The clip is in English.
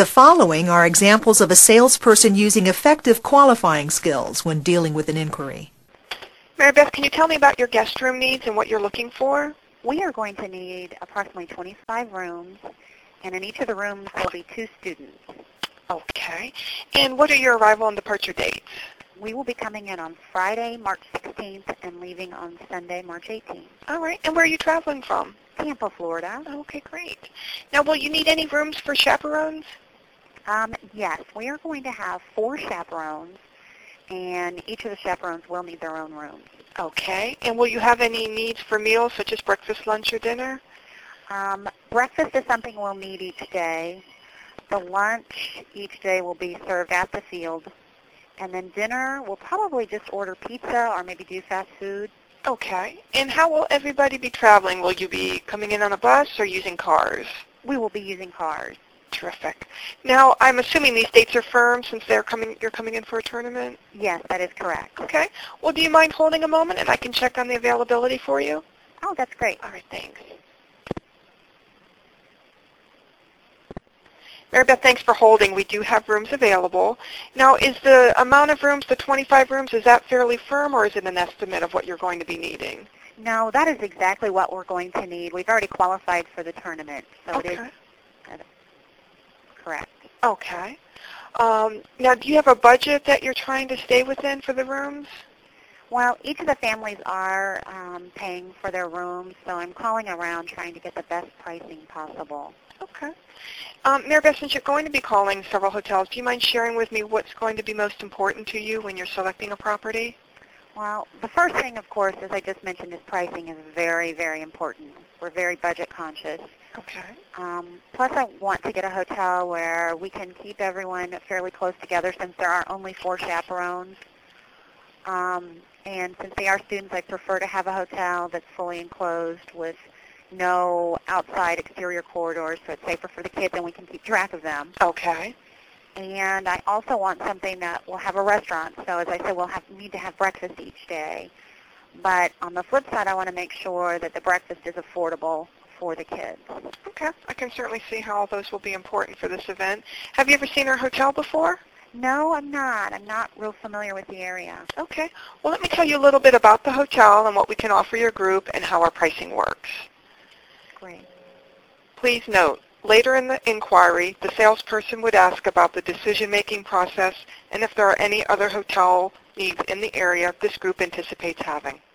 The following are examples of a salesperson using effective qualifying skills when dealing with an inquiry. Mary Beth, can you tell me about your guest room needs and what you're looking for? We are going to need approximately 25 rooms, and in each of the rooms there will be 2 students. Okay. And what are your arrival and departure dates? We will be coming in on Friday, March 16th, and leaving on Sunday, March 18th. All right. And where are you traveling from? Tampa, Florida. Okay, great. Now, will you need any rooms for chaperones? Yes, we are going to have 4 chaperones, and each of the chaperones will need their own rooms. Okay. And will you have any needs for meals such as breakfast, lunch, or dinner? Breakfast is something we'll need each day. The lunch each day will be served at the field. And then dinner, we'll probably just order pizza or maybe do fast food. Okay. And how will everybody be traveling? Will you be coming in on a bus or using cars? We will be using cars. Terrific. Now, I'm assuming these dates are firm since you're coming in for a tournament? Yes, that is correct. Okay. Well, do you mind holding a moment and I can check on the availability for you? Oh, that's great. All right, thanks. Mary Beth, thanks for holding. We do have rooms available. Now, is the amount of rooms, the 25 rooms, is that fairly firm or is it an estimate of what you're going to be needing? No, that is exactly what we're going to need. We've already qualified for the tournament, so Okay. it is correct. Okay. Now, do you have a budget that you're trying to stay within for the rooms? Well, each of the families are paying for their rooms, so I'm calling around trying to get the best pricing possible. Okay. Mary Beth, since you're going to be calling several hotels, do you mind sharing with me what's going to be most important to you when you're selecting a property? Well, the first thing, of course, as I just mentioned, is pricing is very, very important. We're very budget conscious. Okay. Plus, I want to get a hotel where we can keep everyone fairly close together since there are only 4 chaperones. And since they are students, I prefer to have a hotel that's fully enclosed with no outside exterior corridors, so it's safer for the kids and we can keep track of them. Okay. And I also want something that will have a restaurant. So as I said, we'll need to have breakfast each day. But on the flip side, I want to make sure that the breakfast is affordable for the kids. Okay. I can certainly see how all those will be important for this event. Have you ever seen our hotel before? No, I'm not. I'm not real familiar with the area. Okay. Well, let me tell you a little bit about the hotel and what we can offer your group and how our pricing works. Great. Please note, later in the inquiry, the salesperson would ask about the decision-making process and if there are any other hotel needs in the area this group anticipates having.